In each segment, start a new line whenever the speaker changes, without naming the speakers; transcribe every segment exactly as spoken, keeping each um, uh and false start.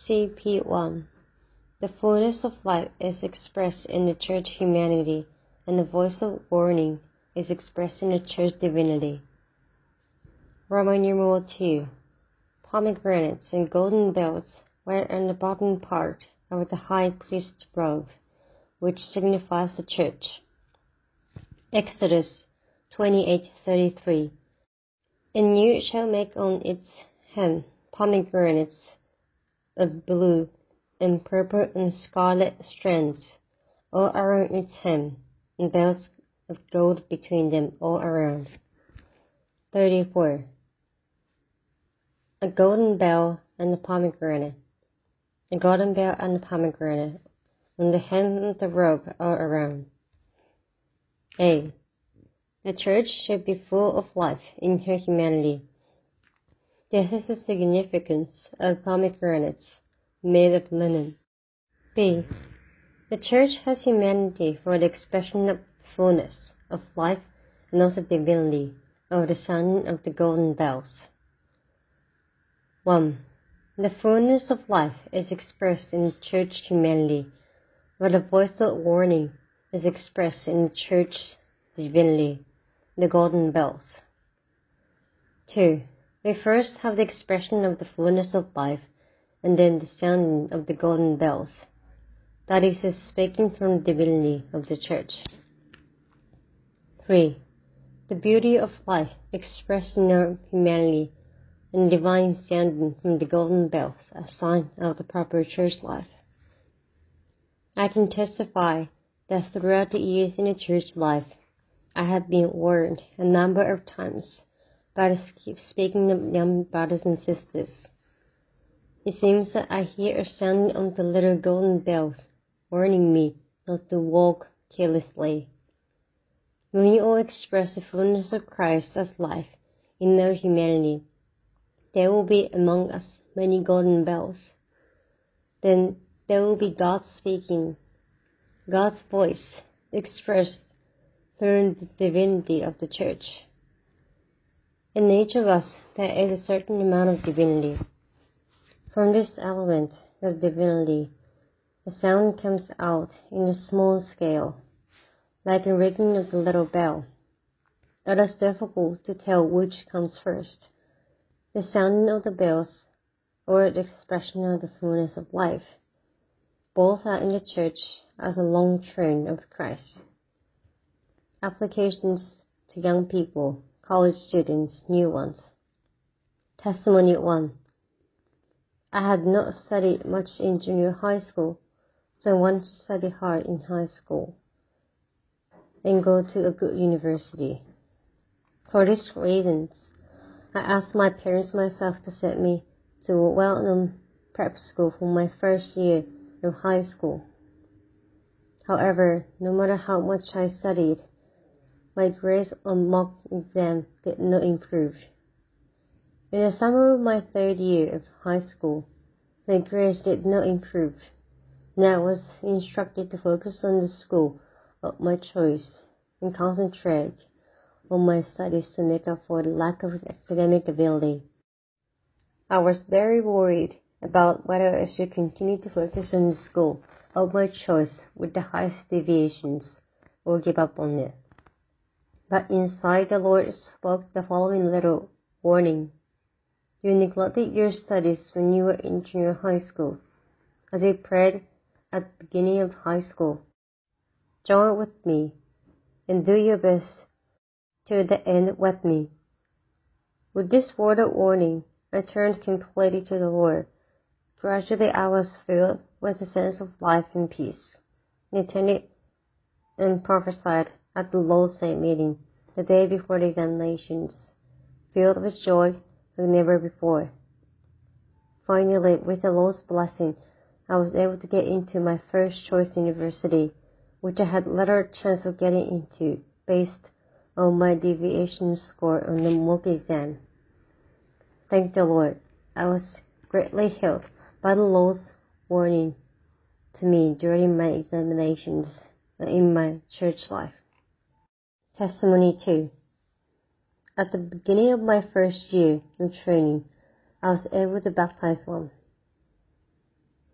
C P one. The fullness of life is expressed in the church humanity, and the voice of warning is expressed in the church divinity. Roman numeral two. Pomegranates and golden bells were on the bottom part of the high priest's robe, which signifies the church. Exodus twenty-eight thirty-three. And you shall make on its hem pomegranates of blue and purple and scarlet strands all around its hem, and bells of gold between them all around. thirty-four. A golden bell and a pomegranate. A golden bell and a pomegranate on the hem of the robe all around. A. The church should be full of life in her humanity. This is the significance of pomegranates made of linen. B. The church has humanity for the expression of fullness of life and also divinity of the sounding of the golden bells. one. The fullness of life is expressed in church humanity, where the voice of warning is expressed in church divinity, the golden bells. two. We first have the expression of the fullness of life, and then the sounding of the golden bells. That is the speaking from the divinity of the church. three. The beauty of life expressed in our humanity, and divine sounding from the golden bells, a sign of the proper church life. I can testify that throughout the years in the church life, I have been warned a number of times by the speaking of young brothers and sisters. It seems that I hear a sound of the little golden bells warning me not to walk carelessly. When we all express the fullness of Christ as life in our humanity, there will be among us many golden bells. Then there will be God speaking, God's voice expressed through the divinity of the church. In each of us there is a certain amount of divinity. From this element of divinity, the sound comes out in a small scale, like a ringing of the little bell. It is difficult to tell which comes first, the sounding of the bells or the expression of the fullness of life. Both are in the church as a long train of Christ. Applications to young people, college students, new ones. Testimony one. I had not studied much in junior high school, so I wanted to study hard in high school and go to a good university. For these reasons, I asked my parents myself to send me to a well-known prep school for my first year of high school. However, no matter how much I studied, my grades on mock exam did not improve. In the summer of my third year of high school, my grades did not improve, and I was instructed to focus on the school of my choice and concentrate on my studies to make up for the lack of academic ability. I was very worried about whether I should continue to focus on the school of my choice with the highest deviations or give up on it. But inside the Lord spoke the following little warning. You neglected your studies when you were in junior high school. As I prayed at the beginning of high school, join with me and do your best to the end with me. With this word of warning, I turned completely to the Lord. Gradually I was filled with a sense of life and peace. I attended and prophesied at the Lord's Day meeting the day before the examinations, filled with joy like never before. Finally, with the Lord's blessing, I was able to get into my first choice university, which I had little chance of getting into based on my deviation score on the mock exam. Thank the Lord, I was greatly helped by the Lord's warning to me during my examinations and in my church life. Testimony two. At the beginning of my first year of training, I was able to baptize one.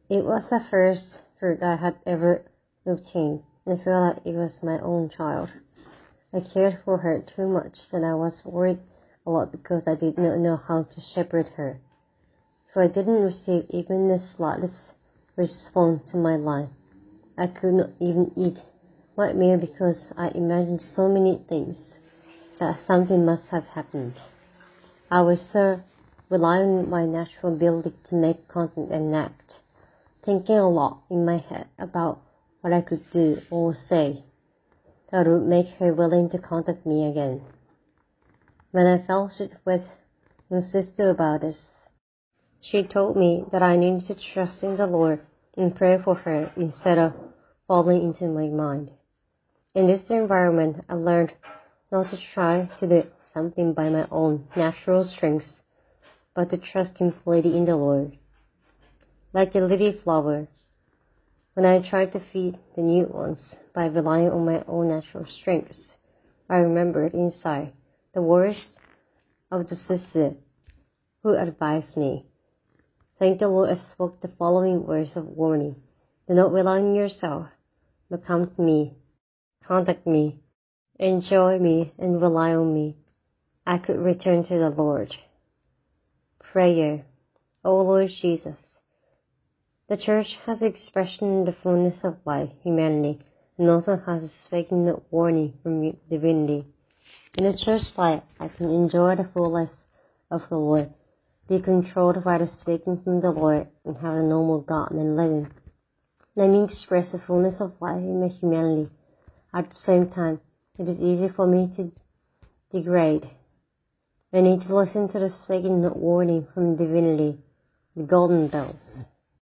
It was the first fruit I had ever obtained, and I felt like it was my own child. I cared for her too much that I was worried a lot because I did not know how to shepherd her. If I didn't receive even the slightest response to my life, I could not even eat my meal because I imagined so many things that something must have happened. I was so reliant on my natural ability to make content and act, thinking a lot in my head about what I could do or say that would make her willing to contact me again. When I fellowshiped with my sister about this, she told me that I needed to trust in the Lord and pray for her instead of falling into my mind. In this environment, I learned not to try to do something by my own natural strengths, but to trust completely in the Lord. Like a lily flower, when I tried to feed the new ones by relying on my own natural strengths, I remembered inside the words of the sister who advised me. Thank the Lord I spoke the following words of warning. Do not rely on yourself, but come to me, contact me, enjoy me, and rely on me. I could return to the Lord. Prayer. O Lord Jesus, the Church has expression the fullness of life, humanity, and also has a speaking warning from divinity. In the Church life, I can enjoy the fullness of the Lord, be controlled by the speaking from the Lord, and have a normal God-man living. Let me express the fullness of life in my humanity. At the same time, it is easy for me to degrade. I need to listen to the speaking warning from divinity, the golden bells.